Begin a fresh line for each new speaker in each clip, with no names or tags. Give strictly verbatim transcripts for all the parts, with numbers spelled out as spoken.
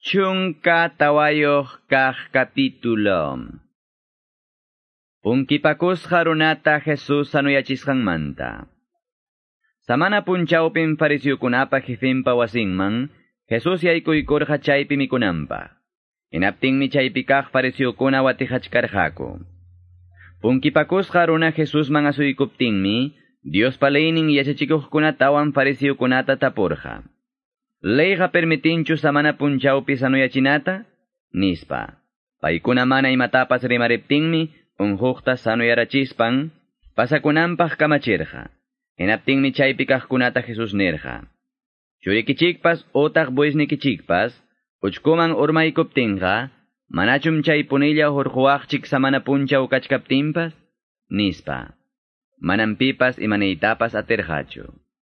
Chunka tawayoq kaq capítulo. Punkipakusqa runata Jesús sanuyachisqanmanta. Samana punchawpin fariseukunapa jefinpa wasinman, Jesús yaykuykurqa chaypi mikunanpaq. Hinaptinmi chaypi kaq fariseukuna watijachkarqaku. Punkipakusqa runa Jesúsman asuykuptinmi, Diospa leynin yachachikuqkunatawan fariseukunata tapurqa. Leyqa permitinchu samana punchawpi sanuyachinata? Nispa. Paykuna mana imatapas rimariptinmi, unhuqta sanuyarachispan, pasakunanpaq kamachirqa. Hinaptinmi chaypi kaqkunata Jesús nirqa. Churikichikpas otaq buisnikichikpas, uchkuman urmaykuptinqa, manachum chay punilla hurquwaqchik samana punchaw kachkaptinpas? Nispa. Manampipas imanaytapas atirqachu.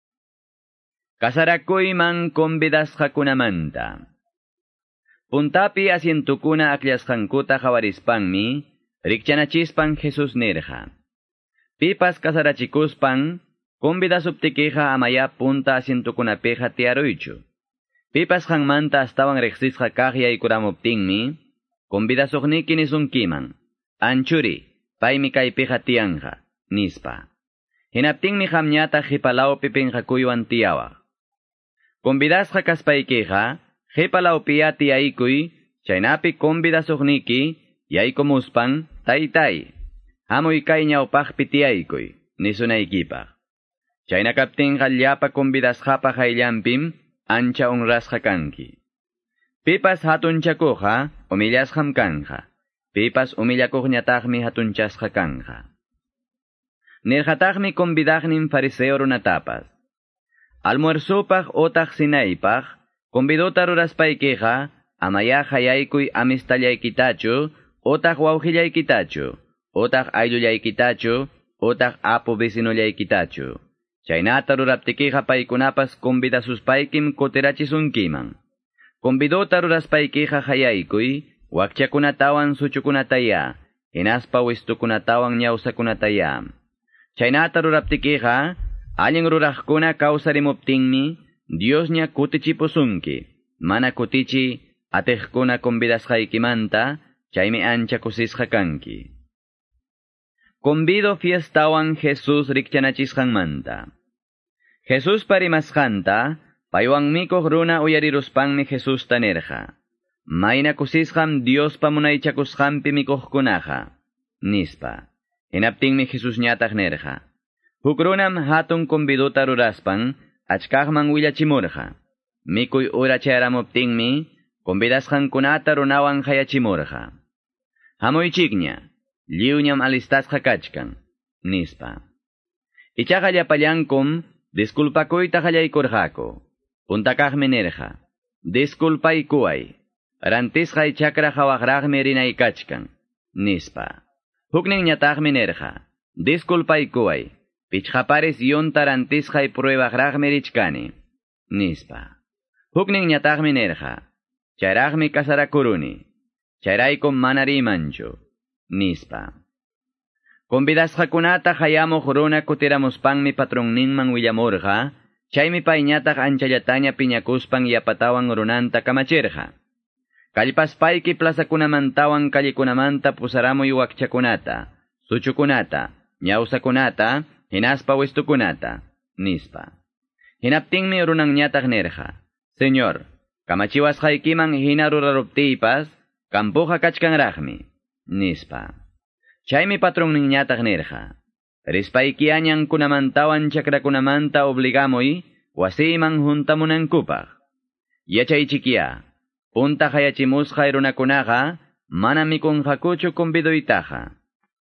Kasarakuyman convidasqakunamanta. Puntapi asientukuna akllashqankuta qawarispanmi, rikchanachispan Jesús nirqa. Pipas kasarachikuspan, convidasuptikiqa amaya punta asientukunapiqa tiaruychu. Pipas qanmanta astawan riqsisqa kaq yaykuramuptinmi, convidasuqniki nisunkiman, anchuri, paymi kaypiqa tiyanqa, nispa. Hinaptinmi qamñata qhipalawpi pinqakuywan tiyawaq. Convidasqa kaspaykiqa, qhipalawpiya tiyaykuy, chaynapi convidasuqniki, yaykumuspan, taytay, hamuy kay ñawpaqpi tiyaykuy, nisunaykipaq. Chaynakaptinqa llapa convidasqapa qayllanpim, ancha honrasqa kanki. Pipas hatunchakuqa, umillasqam kanqa. Pipas umillakuqñataqmi hatunchasqa kanqa. Nirqataqmi convidaqnin fariseo runatapas. Almuerzupaq otaq sinaypaq, convidota ruraspaykiqa, amaya hayaykuy amistallaykitachu, otaq wawqillaykitachu, otaq ayllullaykitachu, otaq apu vecinollaykitachu. Chaynata ruraptikiqa paykunapas convidasuspaykim kutirachisunkiman. Convidota ruraspaykiqa hayaykuy, wakchakunatawan suchukunataya, hinaspa wistukunatawan ñawsakunataya. Chaynata ruraptikiqa, allin ruraqkuna kawsarimuptinmi, Diosña kutichipusunki. Mana kutichi, atiqkuna convidasqaykimanta, chaymi ancha kusisqa kanki. Convido fiestawan Jesús rikchanachisqanmanta. Jesús parimasqanta, paywan mikuq runa uyariruspanmi Jesús tanirqa. Mayna kusisqam Diospa munaychakusqanpi mikuqkunaqa, nispa. Hinaptinmi Jesús ñataq nirqa. Huk runam hatun convidota ruraspan, achkaqman willachimurqa. Mikuy ura chayaramuptinmi, convidasqankunata runawan hayachimurqa. Hamuychikña, lliwñam alistasqa kachkan, nispa. Ichaqa llapallankum, disculpakuyta qallaykurqaku. Puntakaqmi nirqa. Disculpaykuway. Rantisqay chakra qawaqraqmi rinay kachkan, nispa. Huknin ñataqmi nirqa. Disculpaykuway. Pichqaparis yunta rantisqay pruebaqraqmi richkani, nispa. Huknin ñataqmi nirqa. Chayraqmi kasarakuruni. Chayraykum mana rimanchu, nispa. Convidasqakunata hayamuq runa kutiramuspanmi patronninman willamurqa, chaymi payñataq anchallataña piñakuspan yapatawan runanta kamachirqa. Kallpaspayki plazakunamantawan kallikunamanta pusaramuy wakchakunata, suchukunata, ñawsakunata, hinaspa wistukunata, nispa. Hinaptinmi runanñataq nirqa. Señor, kamachiwasqaykiman hina ruraruptiypas, kampuqa kachkanraqmi, nispa. Chaymi patronninñataq nirqa. Rispaykiañankunamantawan chakrakunamanta obligamuy, wasiyman juntamunankupaq. Yachaychikiya, punta hayachimusqay runakunaqa, mana mikunqakuchu conviduytaqa.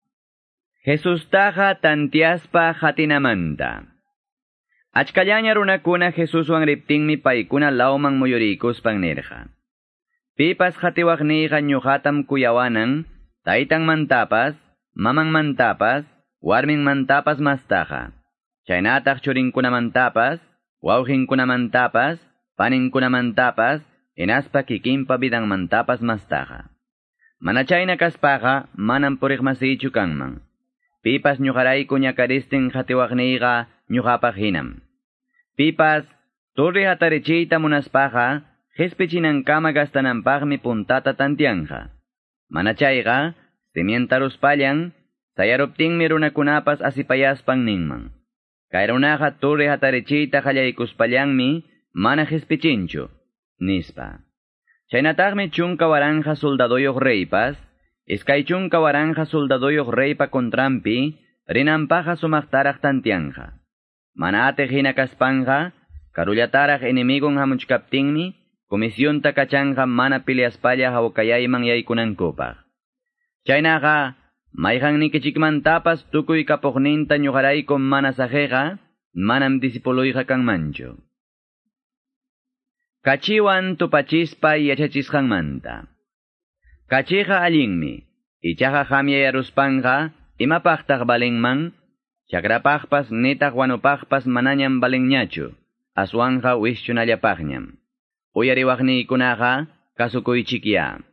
Jesustaqa tantiaspa hatinamanta. Achkallaña runakuna Jesuswan riptinmi paykuna lawman muyurikuspan nirqa. Pipas hatiwaqniyqa ñuqatam kuyawanan, taytanmantapas, mamanmantapas, warminmantapas mastaqa. Chaynataq churinkunamantapas, wawqinkunamantapas, paninkunamantapas, hinaspa kikinpa vidanmantapas mastaqa. Mana chayna kaspaqa, manam puriqmasiychu kanman. Pipas ñuqarayku ñakaristin hatiwaqniyqa ñuqapaq hinam. Pipas, turri hatarichiyta munaspaqa, qhispichinankamma gastananpaqmi puntata tantianja. Mana chayqa, simientaruspallan, sayaruptinmi runakunapas asipayaspan ninman. Kay runaqa turi hatarichiyta qallaykuspallanmi mana qhispichinchu, nispa. Chaynataqmi chunka waranja soldadoyoq reypas, iskay chunka waranja soldadoyoq reypa kontrampi, rinanpaqa sumaqtaraq tantianja. Mana atiq hina kaspanja, karullataraq enemigon hamuchkaptinmi, komisyonta kachanja mana piliaspalla hawkayayman yaykunankupaq. Chaynaqa, mayqan nikichikmantapas tukuy kapuqninta ñuqaraykum mana saqiqa, manam disipuluyqa kanmanchu. Kachiwan tupachispa yachachisqanmanta. Kachiqa allinmi, ichaqa hamyayaruspanqa, imapaqtaq balinman, chakrapaqpas nitaq wanupaqpas manañam balinñachu, aswanja wischunallapaqñam. Uyariwaqniykunaqa kasukuychikya.